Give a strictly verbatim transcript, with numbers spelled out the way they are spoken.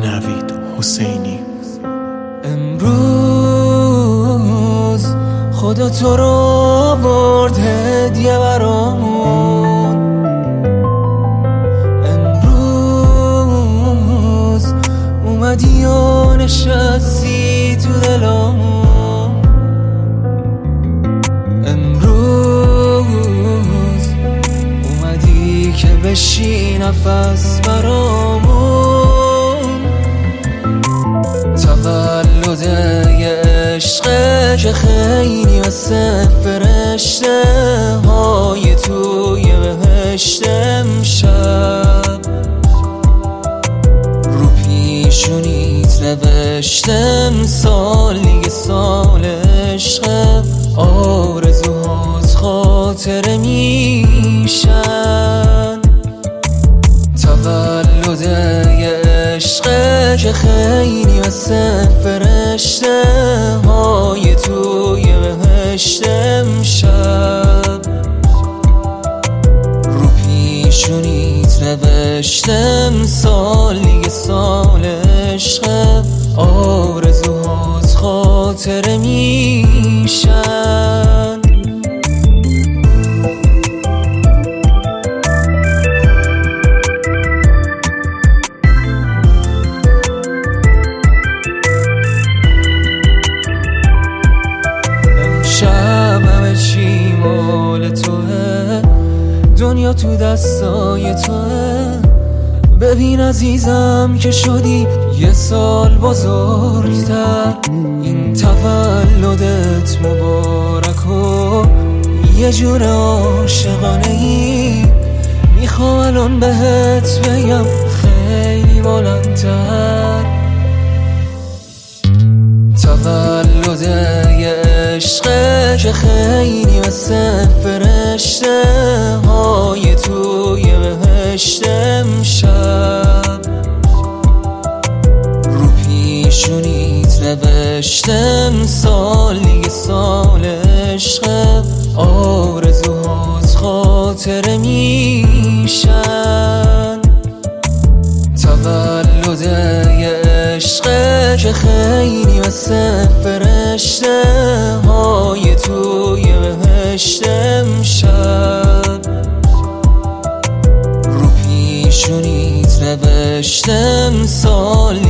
نوید حسینی. امروز خدا تو رو آورد هدیه برامون. امروز اومدی و نشستی تو دلامون. امروز اومدی که بشی نفس برامون. تولد یه عشقه که خیلی واسه فرشته های توی بهشت امشب. رو پیشونیت نوشتم سال دیگه سال عشقه، آرزوهات خاطره میشن. تولد یه عشقه که خیلی واسه فرشته های توی بهشت امشب. رو پیشونیت نوشتم سال دیگه سال عشقه، آرزوهات خاطره میشن. همه چی مال توه، دنیا تو دستای توه. ببین عزیزم که شدی یه سال بزرگتر. این تولدت مبارک و یه جور عاشقانه ای. میخوام الان بهت بگم خیلی بلندتر. تولد یه عشقه که خیلی واسه فرشته های توی بهشت امشب. رو پیشونیت نوشتم سال دیگه سال عشقه، آرزوهات خاطره میشن. تولد یه عشقه که خیلی واسه فرشته های توی بهشت امشب. رو پیشونیت نوشتم سال